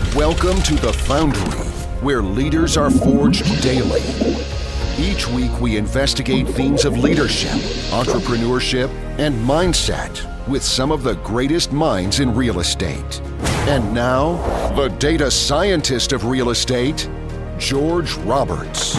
Welcome to The Foundry, where leaders are forged daily. Each week we investigate themes of leadership, entrepreneurship, and mindset with some of the greatest minds in real estate. And now, the data scientist of real estate, George Roberts.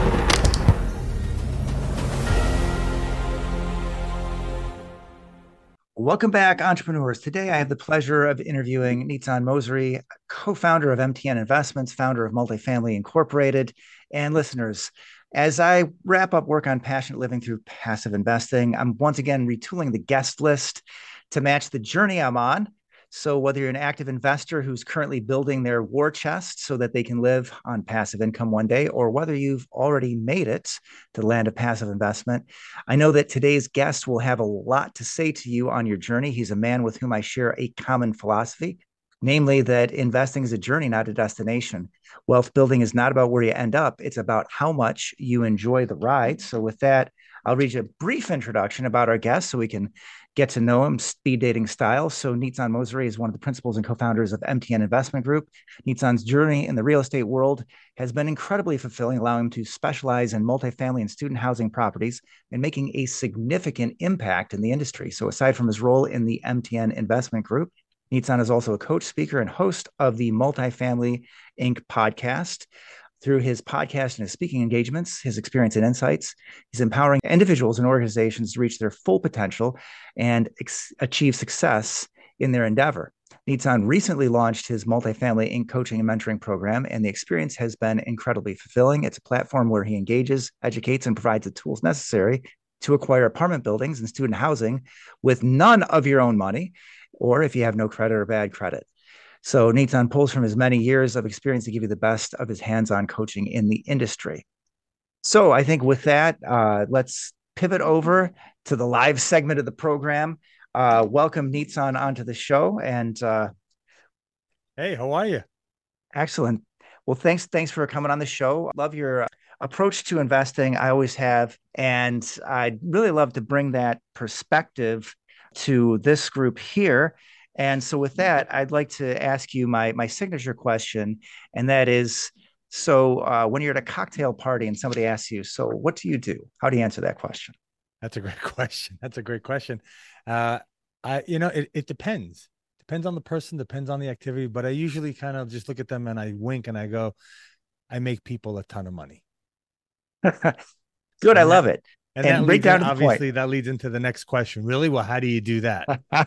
Welcome back, entrepreneurs. Today, I have the pleasure of interviewing Nitzan Mosri, co-founder of MTN Investments, founder of Multifamily Incorporated. And listeners, as I wrap up work on passionate living through passive investing, I'm once again retooling the guest list to match the journey I'm on. So whether you're an active investor who's currently building their war chest so that they can live on passive income one day, or whether you've already made it to the land of passive investment, I know that today's guest will have a lot to say to you on your journey. He's a man with whom I share a common philosophy, namely that investing is a journey, not a destination. Wealth building is not about where you end up. It's about how much you enjoy the ride. So with that, I'll read you a brief introduction about our guest so we can get to know him speed dating style. So Nitzan Mosri is one of the principals and co-founders of MTN Investment Group. Nitzan's journey in the real estate world has been incredibly fulfilling, allowing him to specialize in multifamily and student housing properties and making a significant impact in the industry. So aside from his role in the MTN Investment Group, Nitzan is also a coach, speaker, and host of the Multifamily Inc. podcast. Through his podcast and his speaking engagements, his experience and insights, he's empowering individuals and organizations to reach their full potential and achieve success in their endeavor. Nitzan recently launched his Multifamily Inc. coaching and mentoring program, and the experience has been incredibly fulfilling. It's a platform where he engages, educates, and provides the tools necessary to acquire apartment buildings and student housing with none of your own money, or if you have no credit or bad credit. So Nitzan pulls from his many years of experience to give you the best of his hands-on coaching in the industry. So I think with that, let's pivot over to the live segment of the program. Welcome Nitzan onto the show. And hey, how are you? Excellent. Well, thanks for coming on the show. Love your approach to investing. I always have, and I'd really love to bring that perspective to this group here. And so with that, I'd like to ask you my signature question, and that is, so when you're at a cocktail party and somebody asks you, so what do you do? How do you answer that question? That's a great question. It depends. Depends on the person, depends on the activity, but I usually kind of just look at them and I wink and I go, I make people a ton of money. Good. I love it. And right down to the point. Obviously, that leads into the next question. Really? Well, how do you do that?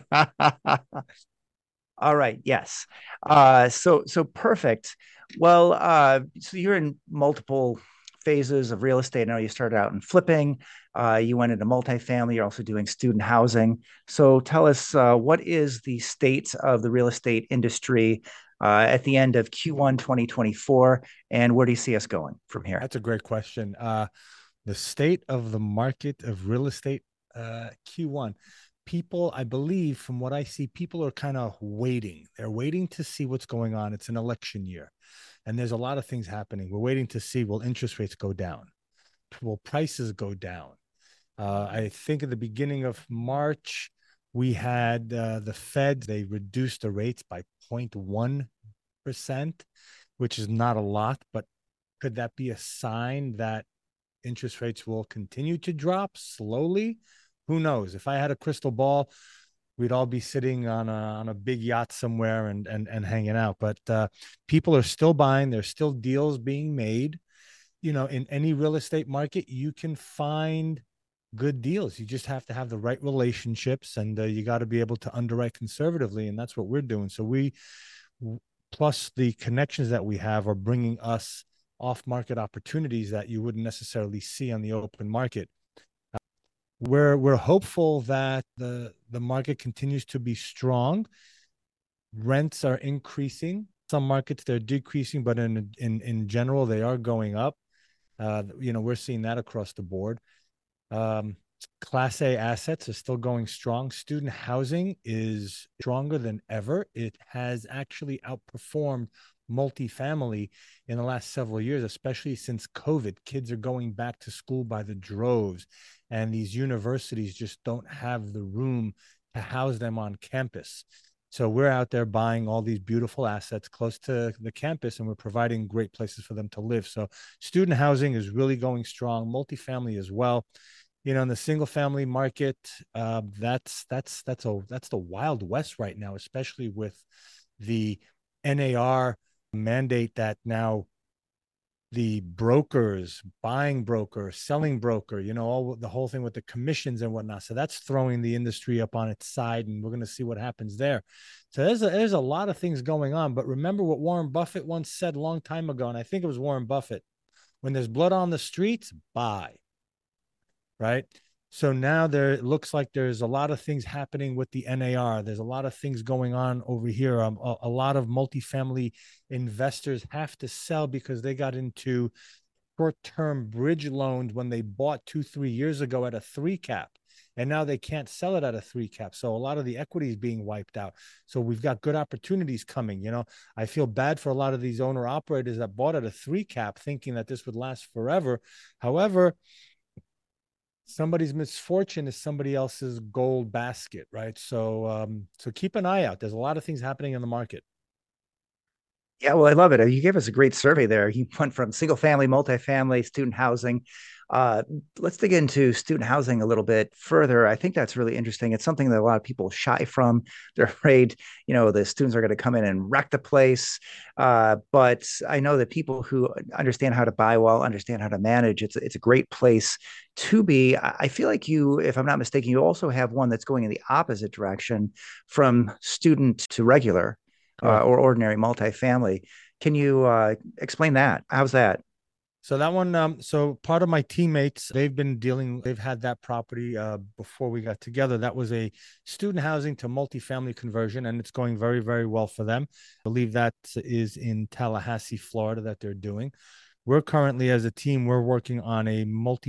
All right. Yes. So perfect. Well, so you're in multiple phases of real estate. I know you started out in flipping. You went into multifamily. You're also doing student housing. So tell us, what is the state of the real estate industry at the end of Q1 2024, and where do you see us going from here? That's a great question. The state of the market of real estate, Q1. People, I believe, from what I see, people are kind of waiting. They're waiting to see what's going on. It's an election year, and there's a lot of things happening. We're waiting to see, will interest rates go down? Will prices go down? I think at the beginning of March, we had the Fed, they reduced the rates by 0.1%, which is not a lot, but could that be a sign that interest rates will continue to drop slowly? Who knows? If I had a crystal ball, we'd all be sitting on a big yacht somewhere and hanging out. But people are still buying. There's still deals being made. You know, in any real estate market, you can find good deals. You just have to have the right relationships, and you got to be able to underwrite conservatively. And that's what we're doing. So plus the connections that we have are bringing us off-market opportunities that you wouldn't necessarily see on the open market. We're hopeful that the market continues to be strong. Rents are increasing. Some markets they're decreasing, but in general they are going up. We're seeing that across the board. Class A assets are still going strong. Student housing is stronger than ever. It has actually outperformed multifamily in the last several years, especially since COVID. Kids are going back to school by the droves, and these universities just don't have the room to house them on campus. So we're out there buying all these beautiful assets close to the campus, and we're providing great places for them to live. So student housing is really going strong, multifamily as well. In the single family market, that's the Wild West right now, especially with the NAR mandate that now the brokers, buying broker, selling broker, all the whole thing with the commissions and whatnot. So that's throwing the industry up on its side, and we're going to see what happens there. So there's a lot of things going on. But remember what Warren Buffett once said a long time ago, and I think it was Warren Buffett: when there's blood on the streets, buy. Right. So now it looks like there's a lot of things happening with the NAR. There's a lot of things going on over here. A lot of multifamily investors have to sell because they got into short-term bridge loans when they bought 2-3 years ago at a 3 cap. And now they can't sell it at a 3 cap. So a lot of the equity is being wiped out. So we've got good opportunities coming. I feel bad for a lot of these owner operators that bought at a 3 cap thinking that this would last forever. However, somebody's misfortune is somebody else's gold basket, right? So keep an eye out. There's a lot of things happening in the market. Yeah, well, I love it. You gave us a great survey there. You went from single family, multifamily, student housing. Let's dig into student housing a little bit further. I think that's really interesting. It's something that a lot of people shy from. They're afraid, the students are going to come in and wreck the place. But I know that people who understand how to buy well, understand how to manage, it's a great place to be. I feel like you, if I'm not mistaken, you also have one that's going in the opposite direction from student to regular. Or ordinary multifamily. Can you explain that? How's that? So that one, so part of my teammates, they've had that property before we got together. That was a student housing to multifamily conversion, and it's going very, very well for them. I believe that is in Tallahassee, Florida, that they're doing. We're currently, as a team, we're working on a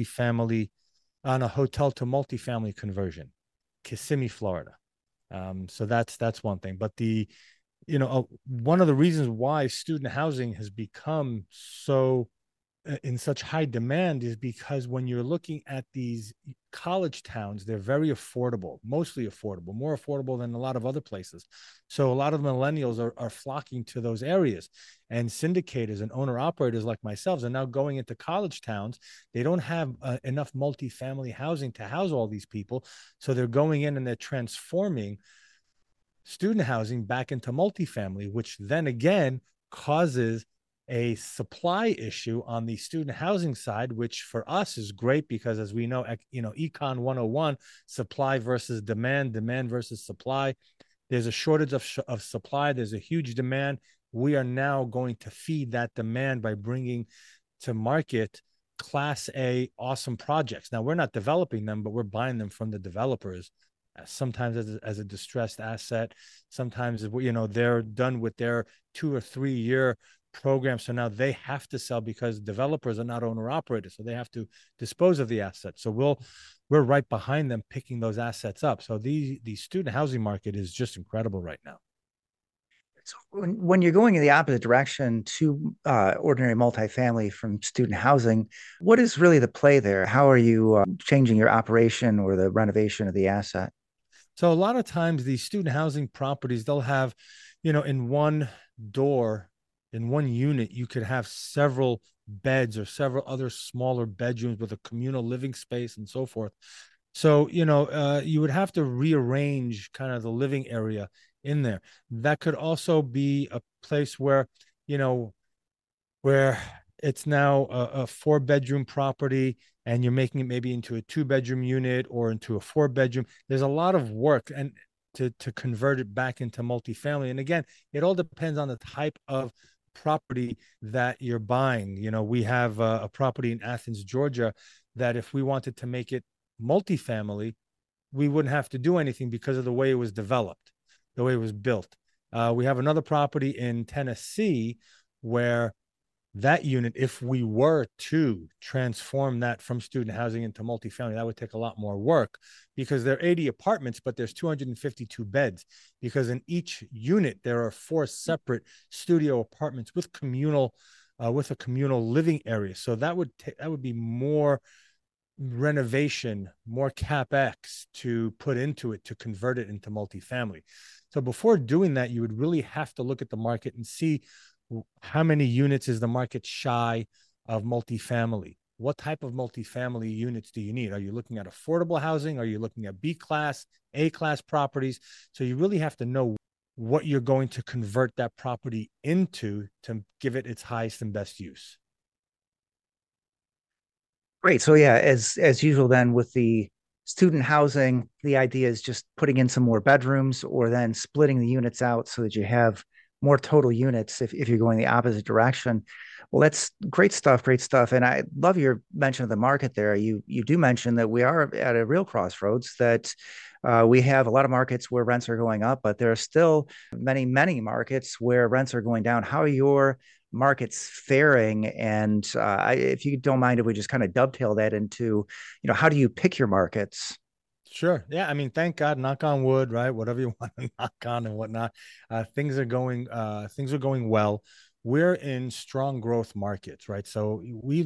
hotel to multifamily conversion, Kissimmee, Florida. So that's one thing. But one of the reasons why student housing has become so in such high demand is because when you're looking at these college towns, they're very affordable, mostly affordable, more affordable than a lot of other places. So a lot of millennials are flocking to those areas, and syndicators and owner operators like myself are now going into college towns. They don't have enough multifamily housing to house all these people. So they're going in and they're transforming student housing back into multifamily, which then again causes a supply issue on the student housing side, which for us is great because, as we know, Econ 101, supply versus demand versus supply. There's a shortage of supply. There's a huge demand. We are now going to feed that demand by bringing to market Class A awesome projects. Now, we're not developing them, but we're buying them from the developers, sometimes as a distressed asset. Sometimes, they're done with their 2 or 3 year program. So now they have to sell because developers are not owner operators. So they have to dispose of the asset. So we're right behind them picking those assets up. So the student housing market is just incredible right now. So when you're going in the opposite direction to ordinary multifamily from student housing, what is really the play there? How are you changing your operation or the renovation of the asset? So a lot of times these student housing properties, they'll have, in one door, in one unit, you could have several beds or several other smaller bedrooms with a communal living space and so forth. So, you would have to rearrange kind of the living area in there. That could also be a place where, where it's now a 4-bedroom property and you're making it maybe into a 2-bedroom unit or into a 4-bedroom. There's a lot of work and to convert it back into multifamily. And again, it all depends on the type of property that you're buying. We have a property in Athens, Georgia, that if we wanted to make it multifamily, we wouldn't have to do anything because of the way it was developed, the way it was built. We have another property in Tennessee where that unit, if we were to transform that from student housing into multifamily, that would take a lot more work because there are 80 apartments, but there's 252 beds because in each unit, there are 4 separate studio apartments with with a communal living area. So that would be more renovation, more capex to put into it to convert it into multifamily. So before doing that, you would really have to look at the market and see how many units is the market shy of multifamily. What type of multifamily units do you need? Are you looking at affordable housing? Are you looking at B class, A class properties? So you really have to know what you're going to convert that property into to give it its highest and best use. Great. So yeah, as usual, then with the student housing, the idea is just putting in some more bedrooms or then splitting the units out so that you have more total units if you're going the opposite direction. Well, that's great stuff, great stuff. And I love your mention of the market there. You do mention that we are at a real crossroads, that we have a lot of markets where rents are going up, but there are still many, many markets where rents are going down. How are your markets faring? And if you don't mind, if we just kind of dovetail that into, how do you pick your markets? Sure. Yeah. I mean, thank God, knock on wood, right? Whatever you want to knock on and whatnot. Things are going well. We're in strong growth markets, right? So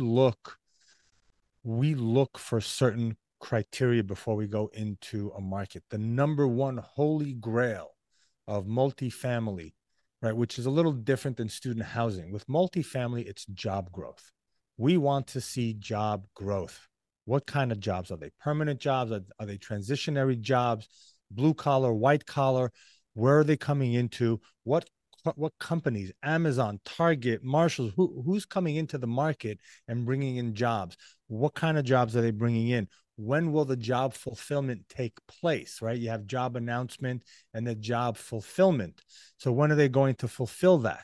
we look for certain criteria before we go into a market. The number one holy grail of multifamily, right, which is a little different than student housing. With multifamily, it's job growth. We want to see job growth. What kind of jobs are they? Permanent jobs? Are they transitionary jobs? Blue collar, white collar? Where are they coming into? What companies? Amazon, Target, Marshalls? Who's coming into the market and bringing in jobs? What kind of jobs are they bringing in? When will the job fulfillment take place? Right? You have job announcement and the job fulfillment. So when are they going to fulfill that?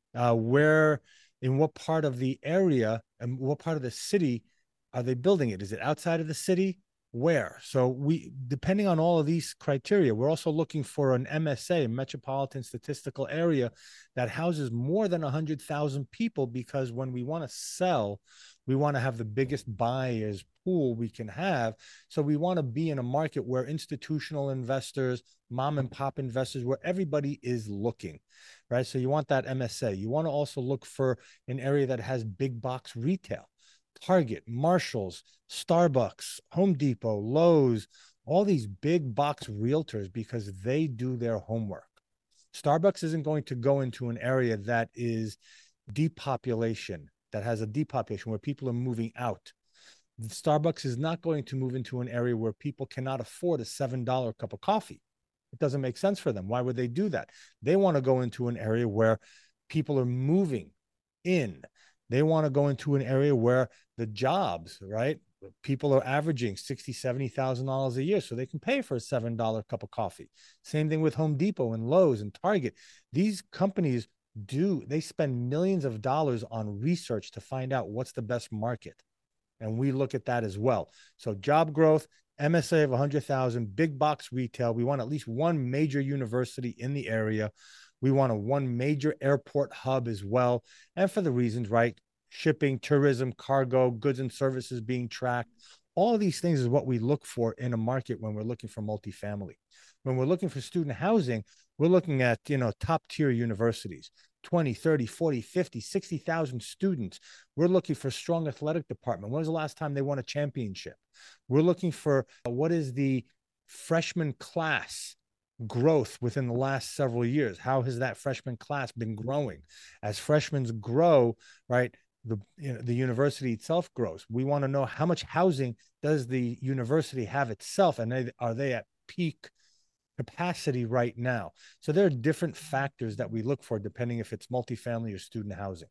Where, in what part of the area and what part of the city are they building it? Is it outside of the city? Where? So depending on all of these criteria, we're also looking for an MSA, metropolitan statistical area, that houses more than 100,000 people, because when we want to sell, we want to have the biggest buyers pool we can have. So we want to be in a market where institutional investors, mom and pop investors, where everybody is looking, right? So you want that MSA. You want to also look for an area that has big box retail. Target, Marshalls, Starbucks, Home Depot, Lowe's, all these big box realtors, because they do their homework. Starbucks isn't going to go into an area that is depopulation, that has a depopulation where people are moving out. Starbucks is not going to move into an area where people cannot afford a $7 cup of coffee. It doesn't make sense for them. Why would they do that? They want to go into an area where people are moving in. They want to go into an area where the jobs, right? People are averaging $60,000, $70,000 a year, so they can pay for a $7 cup of coffee. Same thing with Home Depot and Lowe's and Target. These companies they spend millions of dollars on research to find out what's the best market. And we look at that as well. So job growth, MSA of 100,000, big box retail. We want at least one major university in the area. We want one major airport hub as well. And for the reasons, right? Shipping, tourism, cargo, goods and services being tracked. All of these things is what we look for in a market when we're looking for multifamily. When we're looking for student housing, we're looking at, top tier universities, 20, 30, 40, 50, 60,000 students. We're looking for a strong athletic department. When was the last time they won a championship? We're looking for what is the freshman class growth within the last several years. How has that freshman class been growing? As freshmen grow, right, the university itself grows. We want to know how much housing does the university have itself, and are they at peak capacity right now? So there are different factors that we look for depending if it's multifamily or student housing.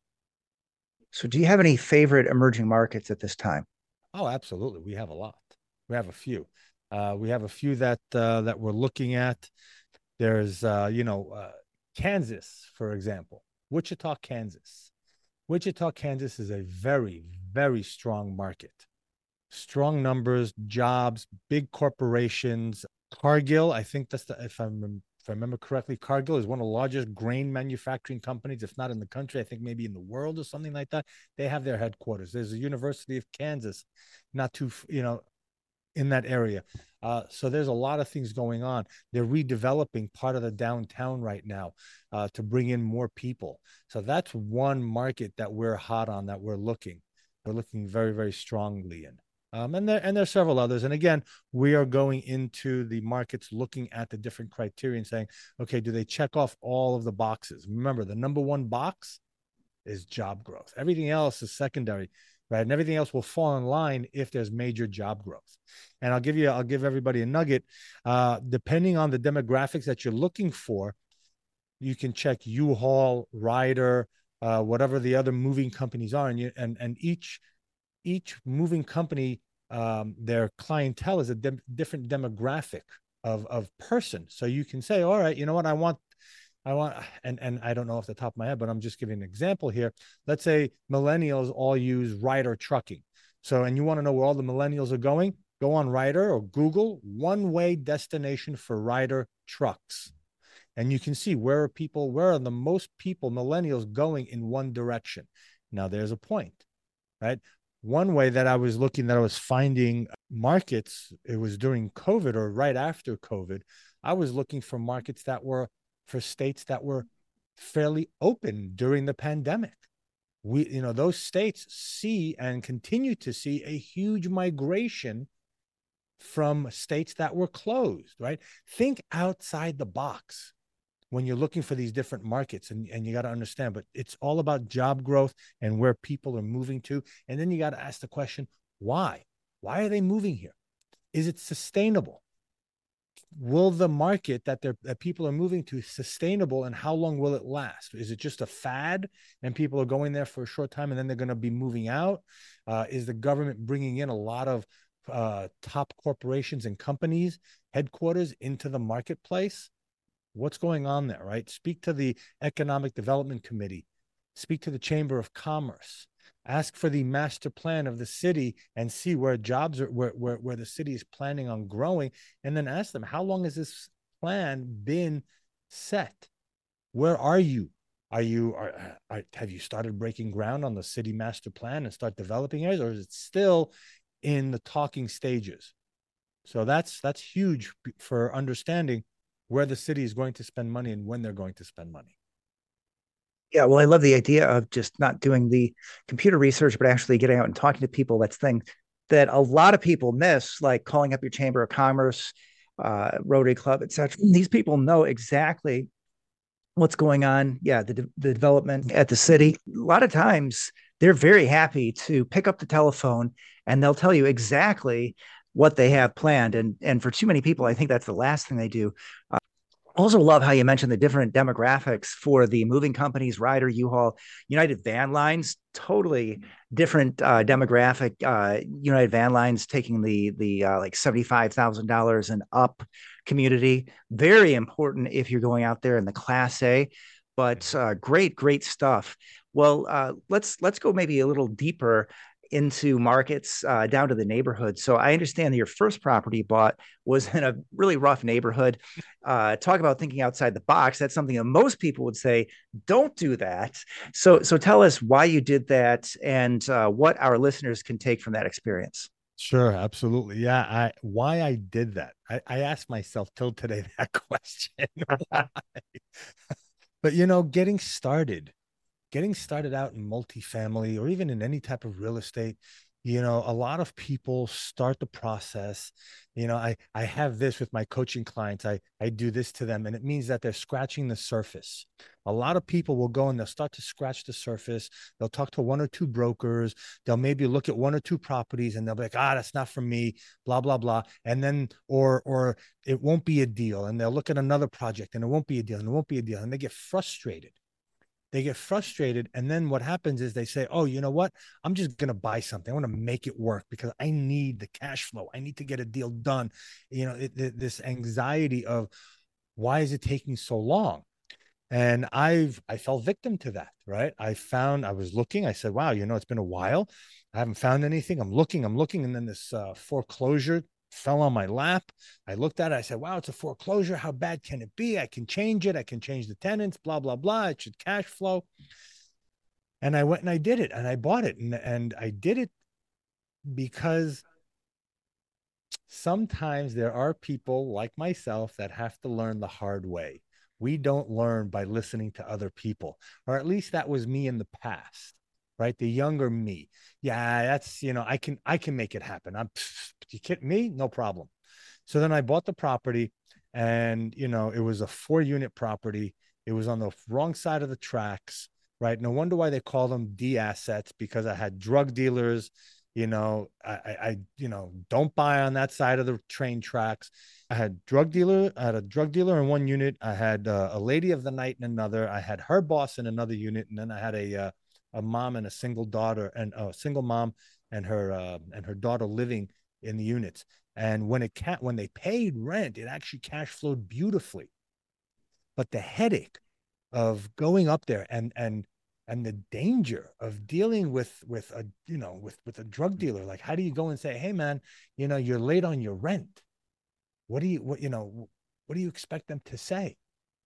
So do you have any favorite emerging markets at this time? Oh, absolutely. We have a lot. We have a few. We have a few that we're looking at. There's Kansas, for example, Wichita, Kansas. Wichita, Kansas is a very, very strong market. Strong numbers, jobs, big corporations. Cargill, I think if I remember correctly, Cargill is one of the largest grain manufacturing companies, if not in the country, I think maybe in the world or something like that. They have their headquarters. There's a University of Kansas, not too, in that area. So there's a lot of things going on. They're redeveloping part of the downtown right now to bring in more people. So that's one market that we're hot on, that we're looking very, very strongly in. And there's several others. And again, we are going into the markets looking at the different criteria and saying, okay, do they check off all of the boxes? Remember, the number one box is job growth. Everything else is secondary, right? And everything else will fall in line if there's major job growth. And I'll give everybody a nugget. Depending on the demographics that you're looking for, you can check U-Haul, Ryder, whatever the other moving companies are, and each moving company, their clientele is a different demographic of person. So you can say, all right, you know what, I want, and I don't know off the top of my head, but I'm just giving an example here. Let's say millennials all use Ryder trucking. So, and you want to know where all the millennials are going? Go on Ryder or Google one-way destination for Ryder trucks. And you can see where are the most people, millennials, going in one direction. Now there's a point, right? One way that I was looking, that I was finding markets, it was during COVID or right after COVID, I was looking for markets that were for states that were fairly open during the pandemic. Those states see and continue to see a huge migration from states that were closed, right? Think outside the box when you're looking for these different markets, and you got to understand, but it's all about job growth and where people are moving to. And then you got to ask the question, why? Why are they moving here? Is it sustainable? Will the market that people are moving to sustainable, and how long will it last? Is it just a fad and people are going there for a short time and then they're going to be moving out? Is the government bringing in a lot of top corporations and companies, headquarters into the marketplace? What's going on there, right? Speak to the Economic Development Committee, speak to the Chamber of Commerce, ask for the master plan of the city and see where jobs are, where the city is planning on growing, and then ask them, how long has this plan been set? Where are you? Have you started breaking ground on the city master plan and start developing areas, or is it still in the talking stages? So that's huge for understanding where the city is going to spend money and when they're going to spend money. Yeah, well, I love the idea of just not doing the computer research, but actually getting out and talking to people. That's the thing that a lot of people miss, like calling up your Chamber of Commerce, Rotary Club, etc. These people know exactly what's going on. Yeah, the development at the city. A lot of times they're very happy to pick up the telephone and they'll tell you exactly what they have planned. And for too many people, I think that's the last thing they do. Also love how you mentioned the different demographics for the moving companies, Ryder, U-Haul, United Van Lines, totally different demographic. United Van Lines taking the like $75,000 and up community. Very important if you're going out there in the Class A, but great stuff. Well, let's go maybe a little deeper into markets down to the neighborhood. So I understand that your first property you bought was in a really rough neighborhood. Talk about thinking outside the box. That's something that most people would say, don't do that. So tell us why you did that and what our listeners can take from that experience. Sure, absolutely. Yeah, why I did that. I asked myself till today that question. But getting started out in multifamily or even in any type of real estate, a lot of people start the process. I have this with my coaching clients. I do this to them, and it means that they're scratching the surface. A lot of people will go and they'll start to scratch the surface. They'll talk to one or two brokers. They'll maybe look at one or two properties and they'll be like, that's not for me, blah, blah, blah. And then, or it won't be a deal. And they'll look at another project and it won't be a deal and it won't be a deal. And they get frustrated. And then what happens is they say, oh, you know what? I'm just going to buy something. I want to make it work because I need the cash flow. I need to get a deal done. This anxiety of why is it taking so long? And I fell victim to that, right? I was looking, I said, wow, it's been a while. I haven't found anything. I'm looking. And then this foreclosure fell on my lap. I looked at it. I said, wow, it's a foreclosure. How bad can it be? I can change it. I can change the tenants, blah, blah, blah. It should cash flow. And I went and I did it and I bought it. And I did it because sometimes there are people like myself that have to learn the hard way. We don't learn by listening to other people, or at least that was me in the past. right? The younger me. Yeah, that's, I can make it happen. You kidding me? No problem. So then I bought the property, and, it was a 4-unit property. It was on the wrong side of the tracks, right? No wonder why they call them D assets, because I had drug dealers. I don't buy on that side of the train tracks. I had a drug dealer in one unit. I had a lady of the night in another. I had her boss in another unit, and then I had a mom and a single daughter, and a single mom and her daughter living in the units. And when they paid rent, it actually cash flowed beautifully. But the headache of going up there, and the danger of dealing with a drug dealer, like, how do you go and say, hey man, you're late on your rent? What do you expect them to say?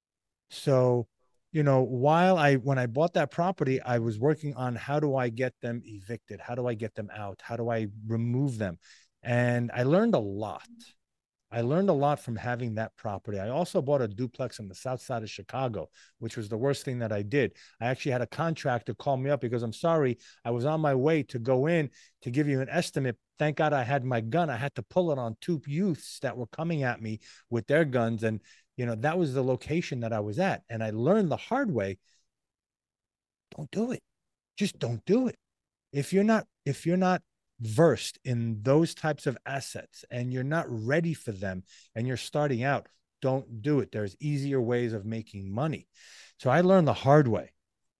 So, when I bought that property, I was working on, how do I get them evicted? How do I get them out? How do I remove them? And I learned a lot. I learned a lot from having that property. I also bought a duplex on the south side of Chicago, which was the worst thing that I did. I actually had a contractor call me up because, I'm sorry, I was on my way to go in to give you an estimate. Thank God I had my gun. I had to pull it on 2 youths that were coming at me with their guns. And, that was the location that I was at. And I learned the hard way, don't do it. Just don't do it. If you're not versed in those types of assets and you're not ready for them and you're starting out, don't do it. There's easier ways of making money. So I learned the hard way.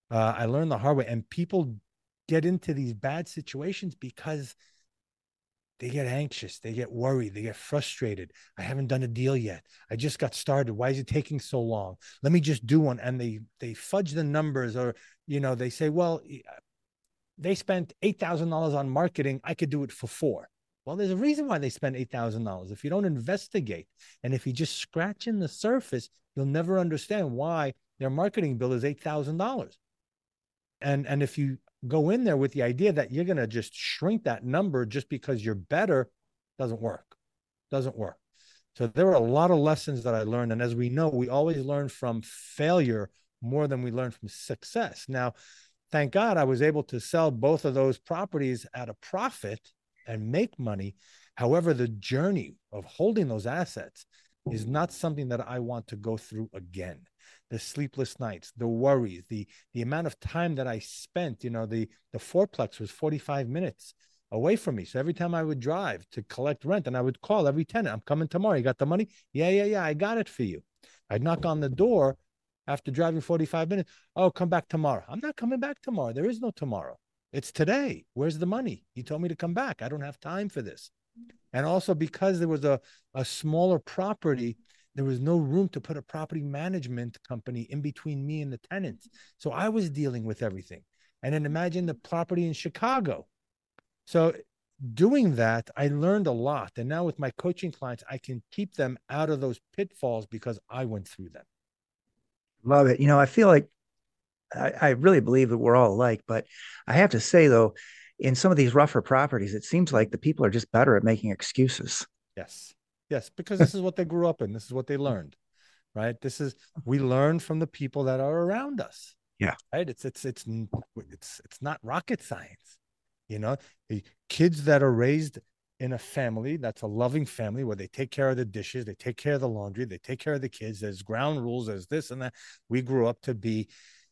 And people get into these bad situations because they get anxious, they get worried, they get frustrated. I haven't done a deal yet. I just got started. Why is it taking so long? Let me just do one. And they fudge the numbers, or, they say, well, they spent $8,000 on marketing. I could do it for 4. Well, there's a reason why they spend $8,000. If you don't investigate, and if you just scratch in the surface, you'll never understand why their marketing bill is $8,000. And if you go in there with the idea that you're going to just shrink that number just because you're better, doesn't work. So there were a lot of lessons that I learned. And as we know, we always learn from failure more than we learn from success. Now, thank God I was able to sell both of those properties at a profit and make money. However, the journey of holding those assets is not something that I want to go through again. The sleepless nights, the worries, the amount of time that I spent, the fourplex was 45 minutes away from me. So every time I would drive to collect rent, and I would call every tenant, I'm coming tomorrow. You got the money? Yeah. I got it for you. I'd knock on the door after driving 45 minutes. Oh, come back tomorrow. I'm not coming back tomorrow. There is no tomorrow. It's today. Where's the money? You told me to come back. I don't have time for this. And also, because there was a smaller property, there was no room to put a property management company in between me and the tenants. So I was dealing with everything. And then imagine the property in Chicago. So doing that, I learned a lot. And now with my coaching clients, I can keep them out of those pitfalls because I went through them. Love it. I feel like I really believe that we're all alike, but I have to say, though, in some of these rougher properties, it seems like the people are just better at making excuses. Yes, because this is what they grew up in. This is what they learned, right? We learn from the people that are around us. Yeah. Right. It's not rocket science. The kids that are raised in a family that's a loving family where they take care of the dishes, they take care of the laundry, they take care of the kids. There's ground rules, there's this and that. We grew up to be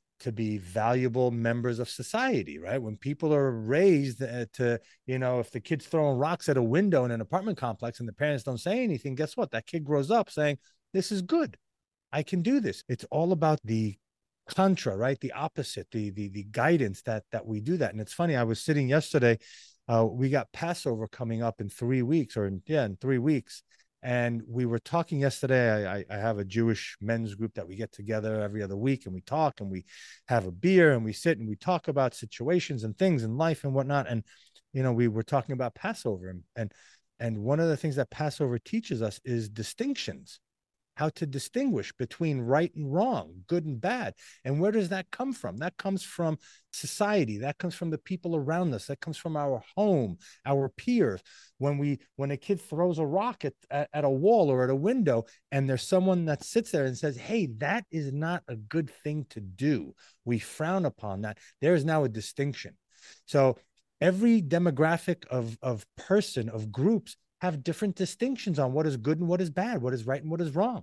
valuable members of society, right? When people are raised to, if the kid's throwing rocks at a window in an apartment complex and the parents don't say anything, guess what? That kid grows up saying, this is good. I can do this. It's all about the contra, right? The opposite, the guidance that we do that. And it's funny, I was sitting yesterday, we got Passover coming up in 3 weeks, in 3 weeks. And we were talking yesterday. I have a Jewish men's group that we get together every other week, and we talk and we have a beer and we sit and we talk about situations and things in life and whatnot. And, we were talking about Passover, and one of the things that Passover teaches us is distinctions. How to distinguish between right and wrong, good and bad. And where does that come from? That comes from society. That comes from the people around us. That comes from our home, our peers. When a kid throws a rock at a wall or at a window, and there's someone that sits there and says, hey, that is not a good thing to do. We frown upon that. There is now a distinction. So every demographic of person, of groups, have different distinctions on what is good and what is bad, what is right and what is wrong.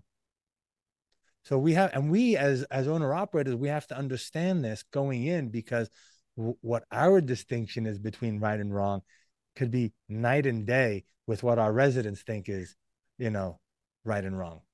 So we as owner operators, we have to understand this going in, because what our distinction is between right and wrong could be night and day with what our residents think is, right and wrong.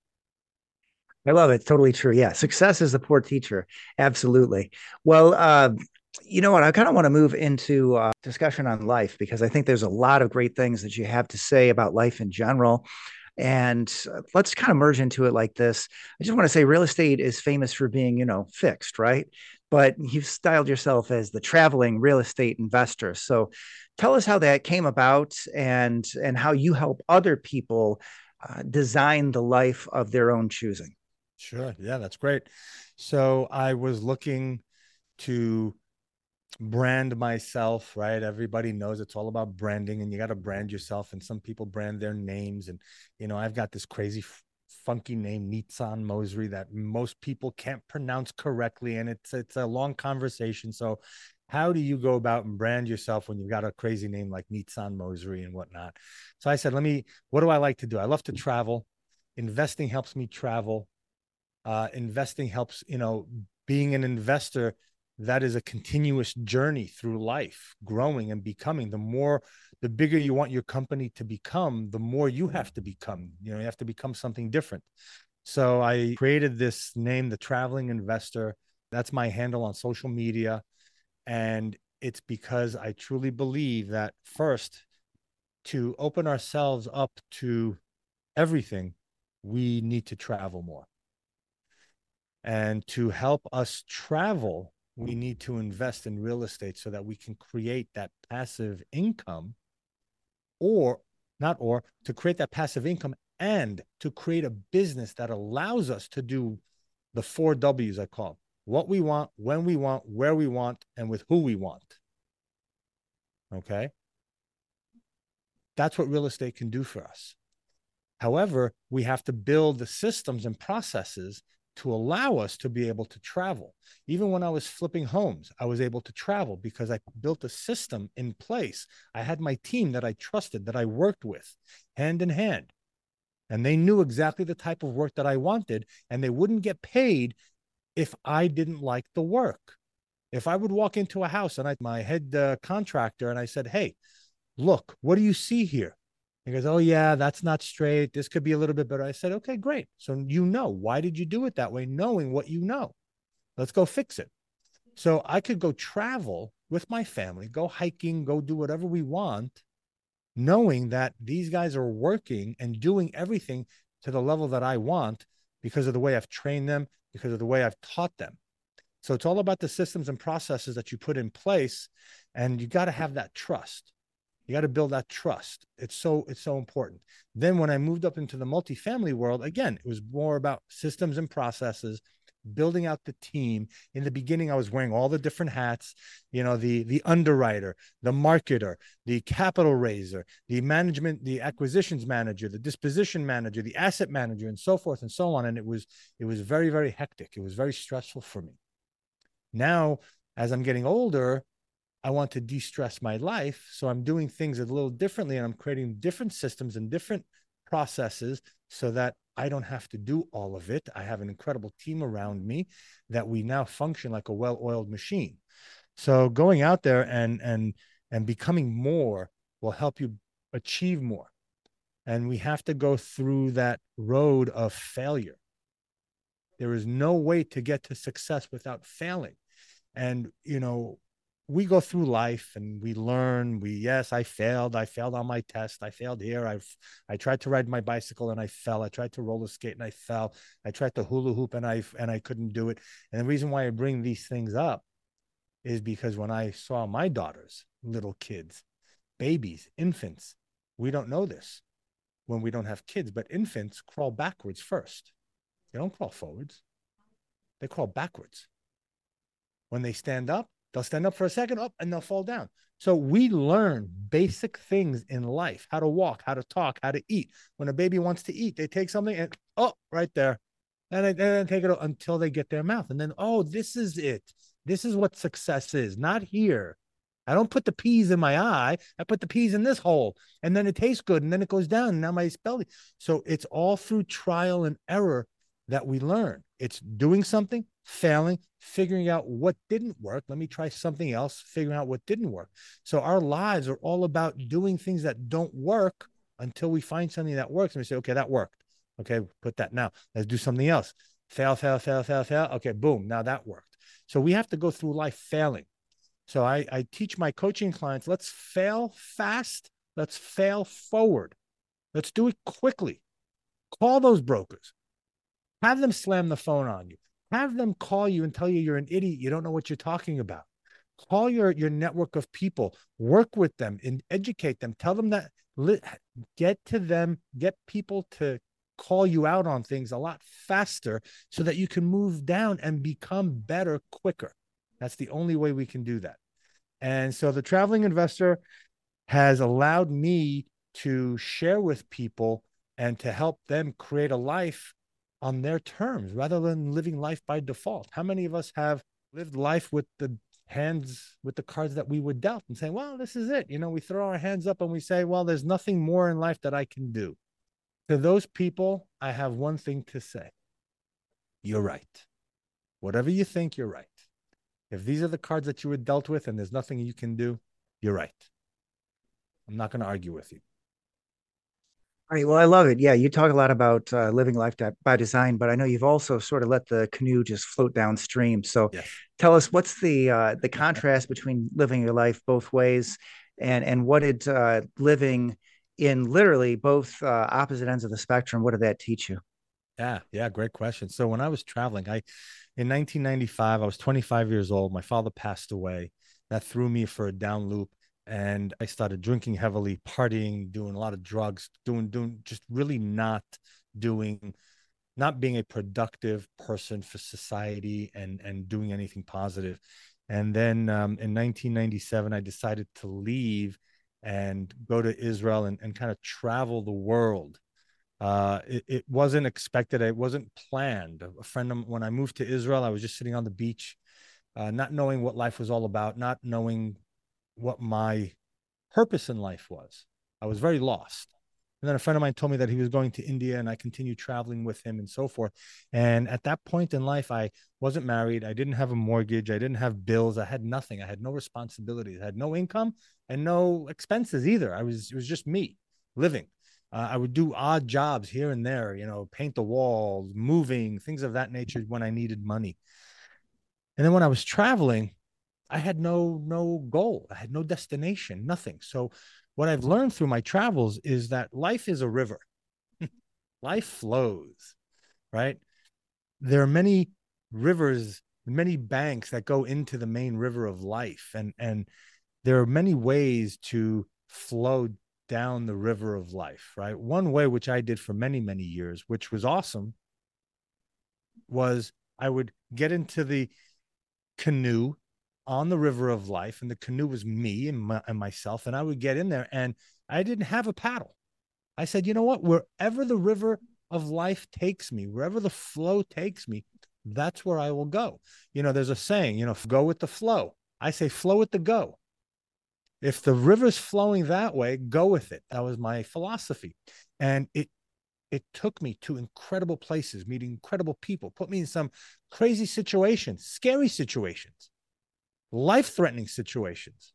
I love it. Totally true. Yeah. Success is the poor teacher. Absolutely. Well, you know what? I kind of want to move into discussion on life, because I think there's a lot of great things that you have to say about life in general. And let's kind of merge into it like this. I just want to say real estate is famous for being, fixed, right? But you've styled yourself as the traveling real estate investor. So tell us how that came about, and how you help other people design the life of their own choosing. Sure. Yeah, that's great. So I was looking to brand myself, right? Everybody knows it's all about branding, and you got to brand yourself. And some people brand their names. And, I've got this crazy, funky name, Nitzan Mosry, that most people can't pronounce correctly. And it's a long conversation. So how do you go about and brand yourself when you've got a crazy name like Nitzan Mosry and whatnot? So I said, what do I like to do? I love to travel. Investing helps me travel. Investing helps, being an investor, that is a continuous journey through life, growing and becoming. The bigger you want your company to become, the more you have to become. You have to become something different. So I created this name, the Traveling Investor. That's my handle on social media. And it's because I truly believe that, first, to open ourselves up to everything, we need to travel more. And to help us travel, we need to invest in real estate so that we can create that passive income, to create that passive income, and to create a business that allows us to do the 4 W's I call: what we want, when we want, where we want, and with who we want. Okay. That's what real estate can do for us. However, we have to build the systems and processes to allow us to be able to travel. Even when I was flipping homes, I was able to travel because I built a system in place. I had my team that I trusted, that I worked with hand in hand, and they knew exactly the type of work that I wanted, and they wouldn't get paid if I didn't like the work. If I would walk into a house and my head contractor, and I said, "Hey, look, what do you see here?" He goes, "Oh, yeah, that's not straight. This could be a little bit better." I said, "Okay, great. So why did you do it that way? Knowing what you know, let's go fix it." So I could go travel with my family, go hiking, go do whatever we want, knowing that these guys are working and doing everything to the level that I want because of the way I've trained them, because of the way I've taught them. So it's all about the systems and processes that you put in place, and you got to have that trust. You got to build that trust. It's so important. Then when I moved up into the multifamily world, again, it was more about systems and processes, building out the team. In the beginning, I was wearing all the different hats, the underwriter, the marketer, the capital raiser, the management, the acquisitions manager, the disposition manager, the asset manager, and so forth and so on. And it was very, very hectic. It was very stressful for me. Now, as I'm getting older, I want to de-stress my life. So I'm doing things a little differently, and I'm creating different systems and different processes so that I don't have to do all of it. I have an incredible team around me that we now function like a well-oiled machine. So going out there and becoming more will help you achieve more. And we have to go through that road of failure. There is no way to get to success without failing. And, we go through life and we learn. Yes, I failed on my test. I failed here. I tried to ride my bicycle and I fell. I tried to roller skate and I fell. I tried to hula hoop and I couldn't do it. And the reason why I bring these things up is because when I saw my daughters, little kids, babies, infants, we don't know this when we don't have kids, but infants crawl backwards first. They don't crawl forwards. They crawl backwards. When they stand up, they'll stand up for a second, and they'll fall down. So we learn basic things in life: how to walk, how to talk, how to eat. When a baby wants to eat, they take something and, right there. And they take it until they get their mouth. And then, this is it. This is what success is. Not here. I don't put the peas in my eye. I put the peas in this hole, and then it tastes good, and then it goes down. And now my belly. So it's all through trial and error that we learn. It's doing something, failing, figuring out what didn't work. Let me try something else, figuring out what didn't work. So our lives are all about doing things that don't work until we find something that works. And we say, okay, that worked. Okay, put that now. Let's do something else. Fail, fail, fail, fail, fail. Okay, boom. Now that worked. So we have to go through life failing. So I teach my coaching clients, let's fail fast. Let's fail forward. Let's do it quickly. Call those brokers. Have them slam the phone on you. Have them call you and tell you you're an idiot. You don't know what you're talking about. Call your network of people. Work with them and educate them. Tell them that, get to them, get people to call you out on things a lot faster so that you can move down and become better quicker. That's the only way we can do that. And so the Traveling Investor has allowed me to share with people and to help them create a life on their terms rather than living life by default. How many of us have lived life with the cards that we were dealt and saying, well, this is it. You know, we throw our hands up and we say, well, there's nothing more in life that I can do. To those people, I have one thing to say. You're right. Whatever you think, you're right. If these are the cards that you were dealt with and there's nothing you can do, you're right. I'm not going to argue with you. All right. Well, I love it. Yeah, you talk a lot about living life by design, but I know you've also sort of let the canoe just float downstream. So, yes. Tell us what's the contrast between living your life both ways, and what did living in literally both opposite ends of the spectrum, what did that teach you? Yeah, great question. So when I was traveling, in 1995, I was 25 years old. My father passed away. That threw me for a down loop. And I started drinking heavily, partying, doing a lot of drugs, just really not being a productive person for society and doing anything positive. And then in 1997, I decided to leave and go to Israel and kind of travel the world. It wasn't expected. It wasn't planned. A friend of, when I moved to Israel, I was just sitting on the beach, not knowing what life was all about, not knowing what my purpose in life was. I was very lost. And then a friend of mine told me that he was going to India, and I continued traveling with him and so forth. And at that point in life, I wasn't married. I didn't have a mortgage. I didn't have bills. I had nothing. I had no responsibilities. I had no income and no expenses either. It was just me living. I would do odd jobs here and there, paint the walls, moving, things of that nature when I needed money. And then when I was traveling, I had no goal. I had no destination, nothing. So what I've learned through my travels is that life is a river. Life flows, right? There are many rivers, many banks that go into the main river of life. And there are many ways to flow down the river of life, right? One way, which I did for many, many years, which was awesome, was I would get into the canoe on the river of life, and the canoe was me and myself, and I would get in there, and I didn't have a paddle. I said, you know what? Wherever the river of life takes me, wherever the flow takes me, that's where I will go. There's a saying, go with the flow. I say flow with the go. If the river's flowing that way, go with it. That was my philosophy. And it took me to incredible places, meeting incredible people, put me in some crazy situations, scary situations, life-threatening situations.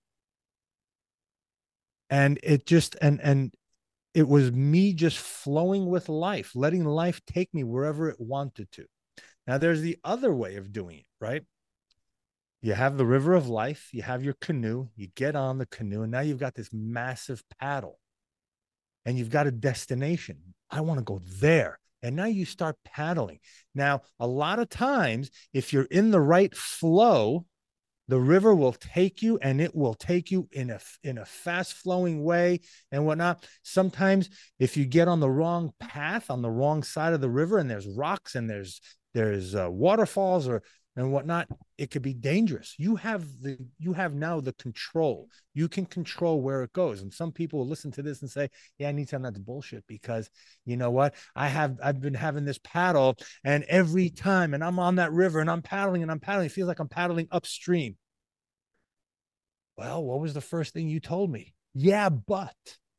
And it just, and it was me just flowing with life, letting life take me wherever it wanted to. Now there's the other way of doing it, right? You have the river of life, you have your canoe, you get on the canoe, and now you've got this massive paddle and you've got a destination. I want to go there. And now you start paddling. Now, a lot of times, if you're in the right flow, the river will take you, and it will take you in a fast flowing way and whatnot. Sometimes if you get on the wrong path, on the wrong side of the river, and there's rocks and there's waterfalls and whatnot, it could be dangerous. You have now the control. You can control where it goes. And some people will listen to this and say, yeah, I need some of that's bullshit, because you know what? I've been having this paddle, and every time, and I'm on that river and I'm paddling, it feels like I'm paddling upstream. Well, what was the first thing you told me? Yeah, but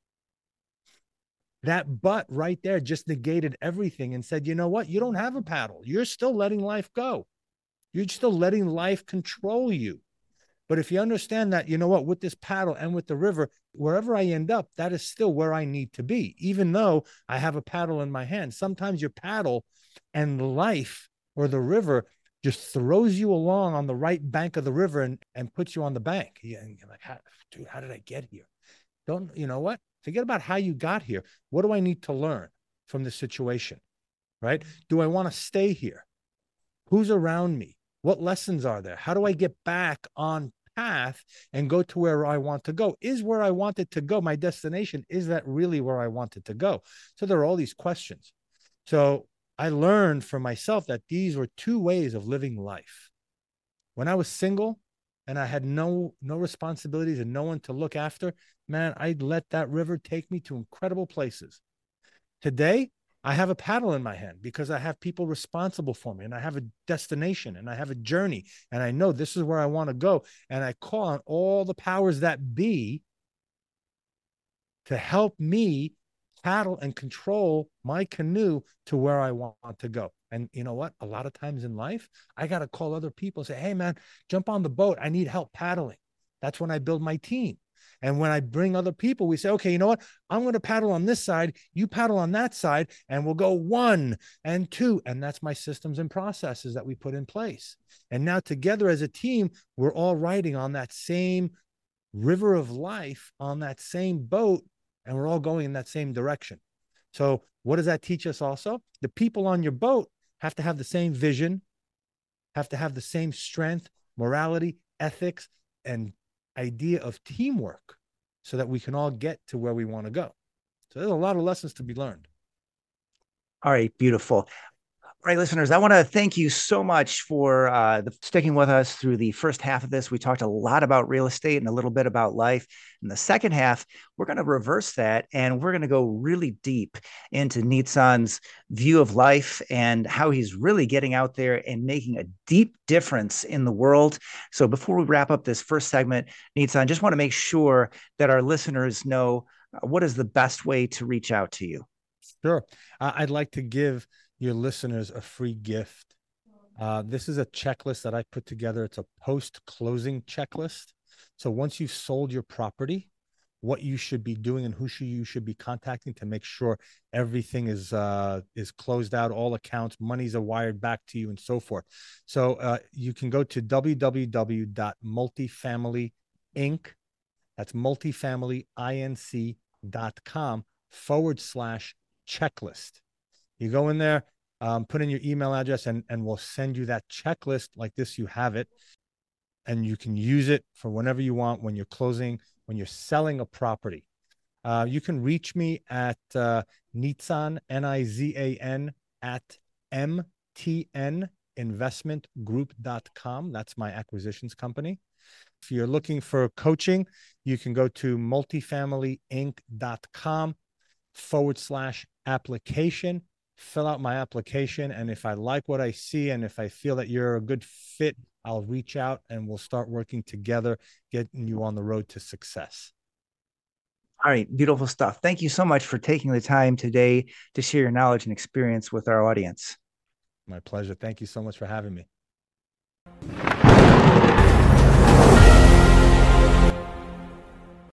that but right there just negated everything and said, you know what? You don't have a paddle. You're still letting life go. You're still letting life control you. But if you understand that, you know what, with this paddle and with the river, wherever I end up, that is still where I need to be, even though I have a paddle in my hand. Sometimes your paddle and life or the river just throws you along on the right bank of the river and puts you on the bank. And you're like, dude, how did I get here? Don't, you know what? Forget about how you got here. What do I need to learn from this situation? Right? Do I want to stay here? Who's around me? What lessons are there? How do I get back on path and go to where I want to go? Is where I wanted to go my destination? Is that really where I wanted to go? So there are all these questions. So I learned for myself that these were two ways of living life. When I was single and I had no responsibilities and no one to look after, man, I'd let that river take me to incredible places. Today, I have a paddle in my hand because I have people responsible for me, and I have a destination and I have a journey, and I know this is where I want to go. And I call on all the powers that be to help me paddle and control my canoe to where I want to go. And you know what? A lot of times in life, I got to call other people and say, hey, man, jump on the boat. I need help paddling. That's when I build my team. And when I bring other people, we say, okay, you know what? I'm going to paddle on this side. You paddle on that side, and we'll go 1 and 2. And that's my systems and processes that we put in place. And now together as a team, we're all riding on that same river of life, on that same boat, and we're all going in that same direction. So what does that teach us also? The people on your boat have to have the same vision, have to have the same strength, morality, ethics, and idea of teamwork so that we can all get to where we want to go. So there's a lot of lessons to be learned. All right, beautiful. All right, listeners, I want to thank you so much for sticking with us through the first half of this. We talked a lot about real estate and a little bit about life. In the second half, we're going to reverse that, and we're going to go really deep into Nitsan's view of life and how he's really getting out there and making a deep difference in the world. So before we wrap up this first segment, Nitsan, just want to make sure that our listeners know what is the best way to reach out to you. Sure. I'd like to give your listeners a free gift. This is a checklist that I put together. It's a post-closing checklist. So once you've sold your property, what you should be doing and who you should be contacting to make sure everything is closed out, all accounts, monies are wired back to you, and so forth. So you can go to www.multifamilyinc, that's multifamilyinc.com/checklist. You go in there, put in your email address, and we'll send you that checklist like this. You have it, and you can use it for whenever you want when you're closing, when you're selling a property. You can reach me at Nitsan, Nizan, at mtninvestmentgroup.com. That's my acquisitions company. If you're looking for coaching, you can go to multifamilyinc.com/application. Fill out my application, and if I like what I see and if I feel that you're a good fit, I'll reach out and we'll start working together, getting you on the road to success. All right, beautiful stuff. Thank you so much for taking the time today to share your knowledge and experience with our audience. My pleasure. Thank you so much for having me.